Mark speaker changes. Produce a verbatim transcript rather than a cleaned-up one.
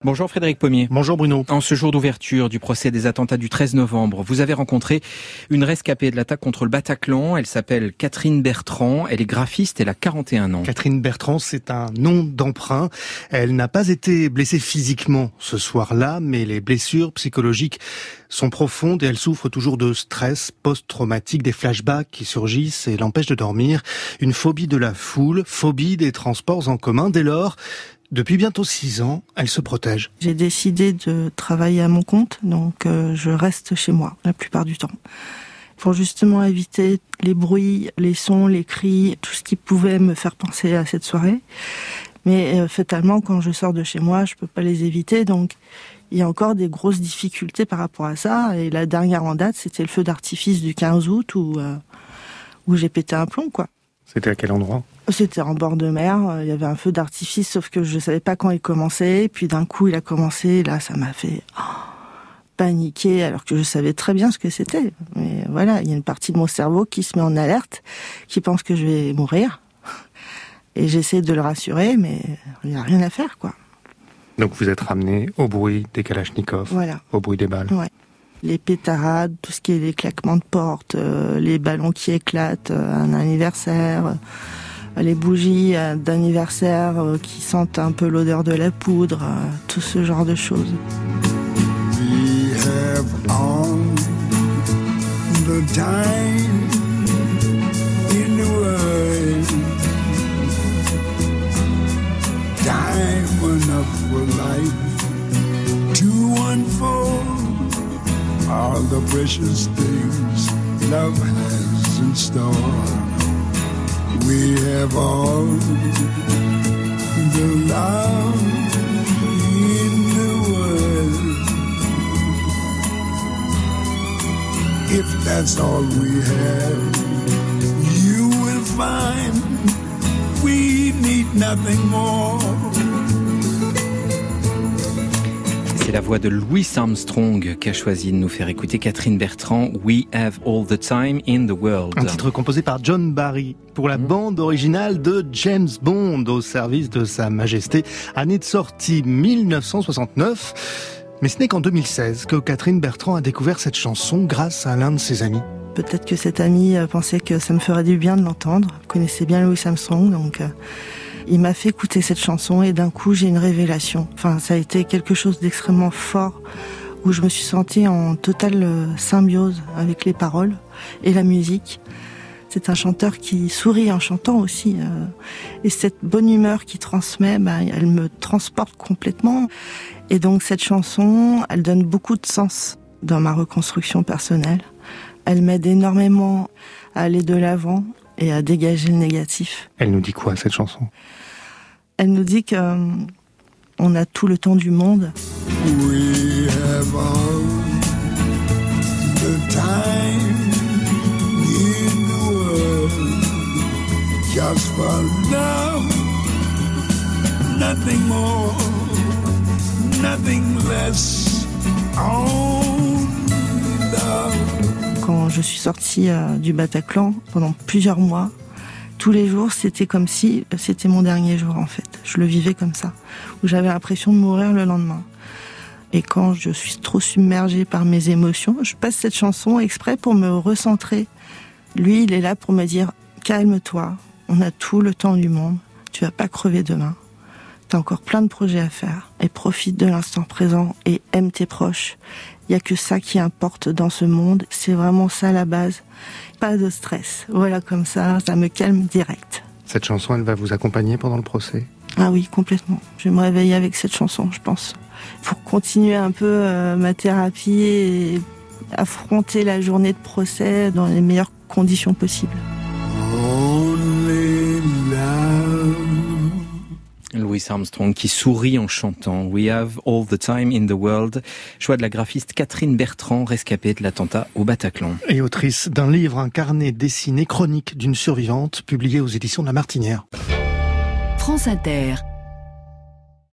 Speaker 1: Bonjour Frédéric Pommier.
Speaker 2: Bonjour Bruno.
Speaker 1: En ce jour d'ouverture du procès des attentats du treize novembre, vous avez rencontré une rescapée de l'attaque contre le Bataclan. Elle s'appelle Catherine Bertrand. Elle est graphiste, elle a quarante et un ans.
Speaker 2: Catherine Bertrand, c'est un nom d'emprunt. Elle n'a pas été blessée physiquement ce soir-là, mais les blessures psychologiques sont profondes et elle souffre toujours de stress post-traumatique, des flashbacks qui surgissent et l'empêchent de dormir. Une phobie de la foule, phobie des transports en commun. Dès lors, depuis bientôt six ans, elle se protège.
Speaker 3: J'ai décidé de travailler à mon compte, donc euh, je reste chez moi la plupart du temps. Pour justement éviter les bruits, les sons, les cris, tout ce qui pouvait me faire penser à cette soirée. Mais euh, fatalement, quand je sors de chez moi, je peux pas les éviter, donc il y a encore des grosses difficultés par rapport à ça. Et la dernière en date, c'était le feu d'artifice du quinze août où, euh, où j'ai pété un plomb, quoi.
Speaker 2: C'était à quel endroit ?
Speaker 3: C'était en bord de mer, il y avait un feu d'artifice, sauf que je savais pas quand il commençait, puis d'un coup il a commencé, là ça m'a fait oh, paniquer, alors que je savais très bien ce que c'était. Mais voilà, il y a une partie de mon cerveau qui se met en alerte, qui pense que je vais mourir, et j'essaie de le rassurer, mais il n'y a rien à faire, quoi.
Speaker 2: Donc vous êtes ramené au bruit des kalachnikovs,
Speaker 3: voilà.
Speaker 2: Au bruit des balles.
Speaker 3: Ouais. Les pétarades, tout ce qui est les claquements de porte, euh, les ballons qui éclatent, euh, un anniversaire, euh, les bougies euh, d'anniversaire euh, qui sentent un peu l'odeur de la poudre, euh, tout ce genre de choses.
Speaker 4: We have all the time in the world, time enough for life to unfold. All the precious things love has in store. We have all the love in the world. If that's all we have, you will find we need nothing more.
Speaker 1: C'est la voix de Louis Armstrong qui a choisi de nous faire écouter Catherine Bertrand, We Have All the Time in the World.
Speaker 2: Un titre composé par John Barry pour la mmh. bande originale de James Bond au service de Sa Majesté, année de sortie mille neuf cent soixante-neuf. Mais ce n'est qu'en deux mille seize que Catherine Bertrand a découvert cette chanson grâce à l'un de ses amis.
Speaker 3: Peut-être que cet ami pensait que ça me ferait du bien de l'entendre. Il connaissait bien Louis Armstrong, donc... il m'a fait écouter cette chanson et d'un coup j'ai une révélation. Enfin, ça a été quelque chose d'extrêmement fort où je me suis sentie en totale symbiose avec les paroles et la musique. C'est un chanteur qui sourit en chantant aussi. Euh, et cette bonne humeur qu'il transmet, bah, elle me transporte complètement. Et donc cette chanson, elle donne beaucoup de sens dans ma reconstruction personnelle. Elle m'aide énormément à aller de l'avant et à dégager le négatif.
Speaker 2: Elle nous dit quoi, cette chanson ?
Speaker 3: Elle nous dit qu'on euh, a tout le temps du monde.
Speaker 4: We have all the time in the world, just for love, nothing more, nothing less, only love.
Speaker 3: Quand je suis sortie euh, du Bataclan pendant plusieurs mois, tous les jours, c'était comme si c'était mon dernier jour, en fait. Je le vivais comme ça, où j'avais l'impression de mourir le lendemain. Et quand je suis trop submergée par mes émotions, je passe cette chanson exprès pour me recentrer. Lui, il est là pour me dire « Calme-toi, on a tout le temps du monde, tu vas pas crever demain. T'as encore plein de projets à faire. Et profite de l'instant présent et aime tes proches. Il y a que ça qui importe dans ce monde, c'est vraiment ça la base. Pas de stress. Voilà, comme ça, ça me calme direct. »
Speaker 2: Cette chanson, elle va vous accompagner pendant le procès ?
Speaker 3: Ah oui, complètement. Je vais me réveiller avec cette chanson, je pense. Pour continuer un peu euh, ma thérapie et affronter la journée de procès dans les meilleures conditions possibles.
Speaker 4: Only love.
Speaker 1: Louis Armstrong qui sourit en chantant We Have All the Time in the World, choix de la graphiste Catherine Bertrand, rescapée de l'attentat au Bataclan.
Speaker 2: Et autrice d'un livre, un carnet dessiné chronique d'une survivante, publié aux éditions de La Martinière.
Speaker 5: France Inter.